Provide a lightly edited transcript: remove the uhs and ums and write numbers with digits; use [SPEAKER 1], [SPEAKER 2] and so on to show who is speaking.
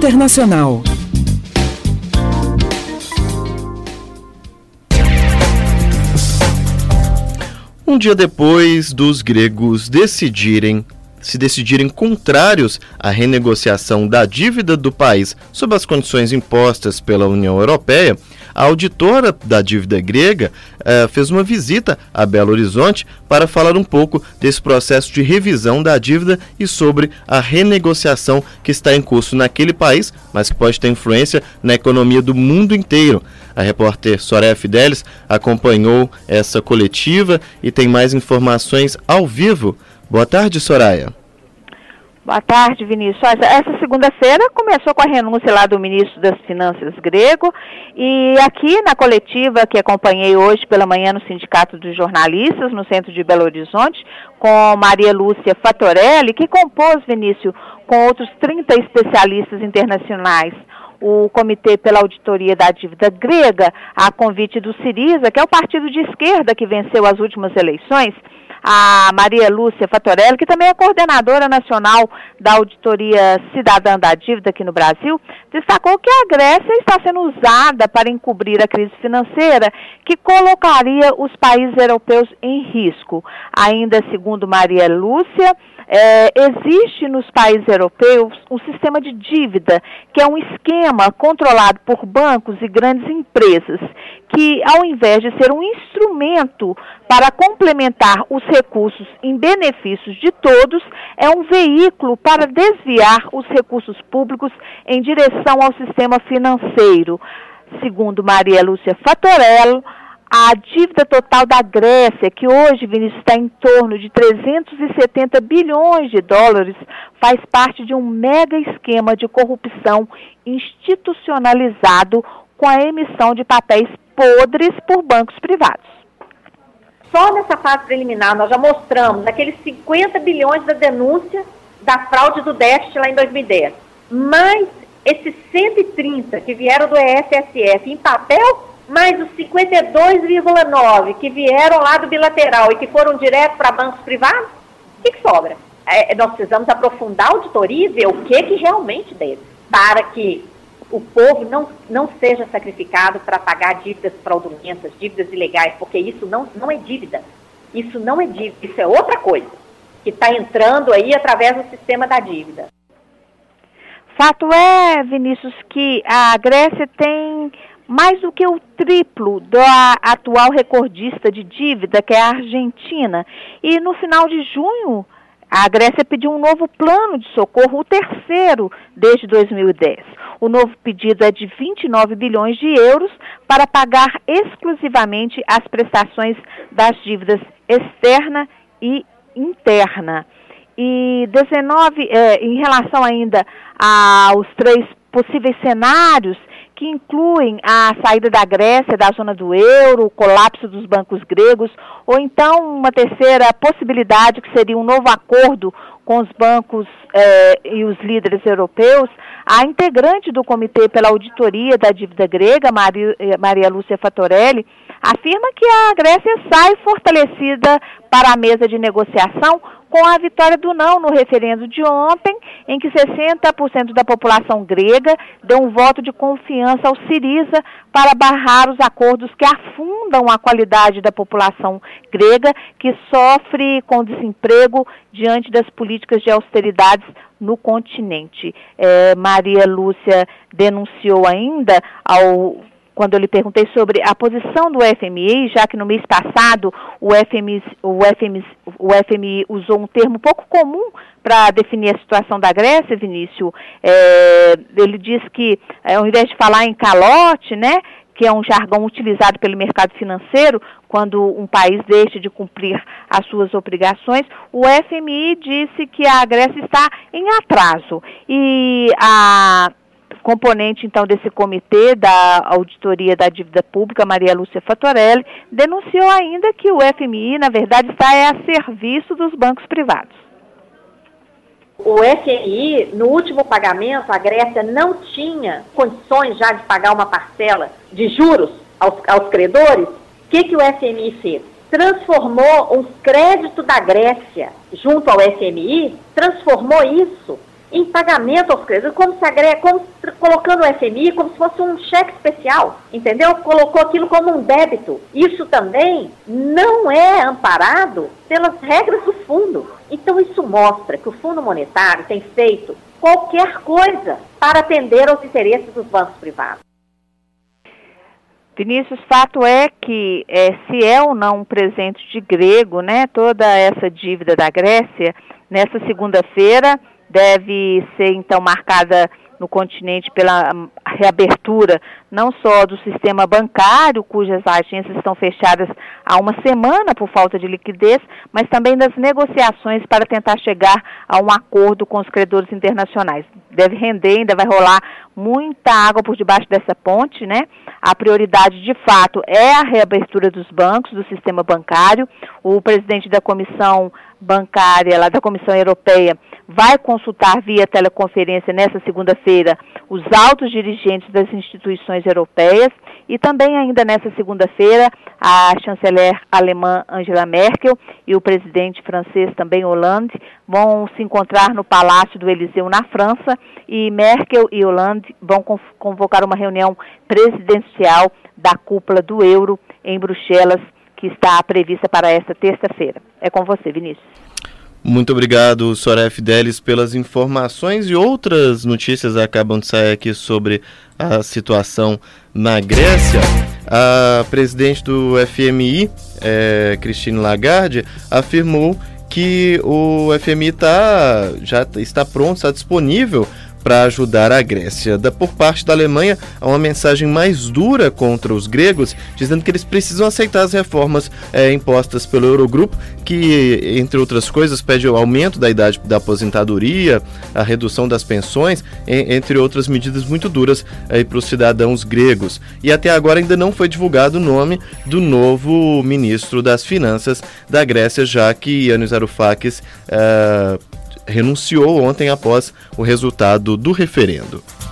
[SPEAKER 1] Internacional.
[SPEAKER 2] Um dia depois dos gregos se decidirem contrários à renegociação da dívida do país sob as condições impostas pela União Europeia, a auditora da dívida grega fez uma visita a Belo Horizonte para falar um pouco desse processo de revisão da dívida e sobre a renegociação que está em curso naquele país, mas que pode ter influência na economia do mundo inteiro. A repórter Soraya Fidelis acompanhou essa coletiva e tem mais informações ao vivo. Boa tarde, Soraya.
[SPEAKER 3] Boa tarde, Vinícius. Essa segunda-feira começou com a renúncia lá do ministro das Finanças grego e aqui na coletiva que acompanhei hoje pela manhã no Sindicato dos Jornalistas, no centro de Belo Horizonte, com Maria Lúcia Fatorelli, que compôs, Vinícius, com outros 30 especialistas internacionais, o Comitê pela Auditoria da Dívida Grega, a convite do Syriza, que é o partido de esquerda que venceu as últimas eleições. A Maria Lúcia Fatorelli, que também é coordenadora nacional da Auditoria Cidadã da Dívida aqui no Brasil, destacou que a Grécia está sendo usada para encobrir a crise financeira que colocaria os países europeus em risco. Ainda segundo Maria Lúcia, existe nos países europeus um sistema de dívida, que é um esquema controlado por bancos e grandes empresas, que ao invés de ser um instrumento para complementar os recursos em benefícios de todos, é um veículo para desviar os recursos públicos em direção ao sistema financeiro. Segundo Maria Lúcia Fatorelli, a dívida total da Grécia, que hoje, Vinícius, está em torno de 370 bilhões de dólares, faz parte de um mega esquema de corrupção institucionalizado com a emissão de papéis podres por bancos privados.
[SPEAKER 4] Só nessa fase preliminar nós já mostramos aqueles 50 bilhões da denúncia da fraude do déficit lá em 2010. Mas esses 130 que vieram do EFSF em papel, mais os 52,9 que vieram lá do bilateral e que foram direto para bancos privados, o que sobra? Nós precisamos aprofundar a auditoria e ver o que realmente deve, para que o povo não seja sacrificado para pagar dívidas fraudulentas, dívidas ilegais, porque isso não é dívida. Isso não é dívida, isso é outra coisa, que está entrando aí através do sistema da dívida.
[SPEAKER 3] Fato é, Vinícius, que a Grécia tem mais do que o triplo da atual recordista de dívida, que é a Argentina. E no final de junho, a Grécia pediu um novo plano de socorro, o terceiro desde 2010. O novo pedido é de 29 bilhões de euros para pagar exclusivamente as prestações das dívidas externa e interna. E 19, em relação ainda aos 3 possíveis cenários, que incluem a saída da Grécia da zona do euro, o colapso dos bancos gregos, ou então uma terceira possibilidade, que seria um novo acordo com os bancos e os líderes europeus. A integrante do Comitê pela Auditoria da Dívida Grega, Maria Lúcia Fatorelli, afirma que a Grécia sai fortalecida para a mesa de negociação com a vitória do não no referendo de ontem, em que 60% da população grega deu um voto de confiança ao Syriza para barrar os acordos que afundam a qualidade da população grega, que sofre com desemprego diante das políticas de austeridades no continente. Maria Lúcia denunciou ainda quando eu lhe perguntei sobre a posição do FMI, já que no mês passado o FMI usou um termo pouco comum para definir a situação da Grécia, Vinícius. Ele disse que, ao invés de falar em calote, né, que é um jargão utilizado pelo mercado financeiro, quando um país deixa de cumprir as suas obrigações, o FMI disse que a Grécia está em atraso. E a componente, então, desse comitê da auditoria da dívida pública, Maria Lúcia Fatorelli, denunciou ainda que o FMI, na verdade, está a serviço dos bancos privados.
[SPEAKER 4] O FMI, no último pagamento, a Grécia não tinha condições já de pagar uma parcela de juros aos credores. O que o FMI fez? Transformou um crédito da Grécia junto ao FMI, transformou isso em pagamento aos credores, como colocando o FMI como se fosse um cheque especial, entendeu? Colocou aquilo como um débito. Isso também não é amparado pelas regras do fundo. Então isso mostra que o Fundo Monetário tem feito qualquer coisa para atender aos interesses dos bancos privados.
[SPEAKER 3] Vinícius, fato é que se é ou não um presente de grego, né, toda essa dívida da Grécia, nessa segunda-feira deve ser então marcada no continente pela reabertura não só do sistema bancário, cujas agências estão fechadas há uma semana por falta de liquidez, mas também das negociações para tentar chegar a um acordo com os credores internacionais. Deve render, ainda vai rolar muita água por debaixo dessa ponte, né? A prioridade, de fato, é a reabertura dos bancos, do sistema bancário. O presidente da Comissão Bancária, lá da Comissão Europeia, vai consultar via teleconferência nessa segunda-feira os altos dirigentes das instituições europeias e também ainda nessa segunda-feira a chanceler alemã Angela Merkel e o presidente francês também Hollande vão se encontrar no Palácio do Eliseu na França e Merkel e Hollande vão convocar uma reunião presidencial da cúpula do euro em Bruxelas que está prevista para esta terça-feira. É com você, Vinícius.
[SPEAKER 2] Muito obrigado, Soraya Fidelis, pelas informações e outras notícias acabam de sair aqui sobre a situação na Grécia. A presidente do FMI, Christine Lagarde, afirmou que o FMI já está pronto, está disponível para ajudar a Grécia. Por parte da Alemanha, há uma mensagem mais dura contra os gregos, dizendo que eles precisam aceitar as reformas impostas pelo Eurogrupo, que, entre outras coisas, pede o aumento da idade da aposentadoria, a redução das pensões, entre outras medidas muito duras para os cidadãos gregos. E até agora ainda não foi divulgado o nome do novo ministro das Finanças da Grécia, já que Yanis Varoufakis renunciou ontem após o resultado do referendo.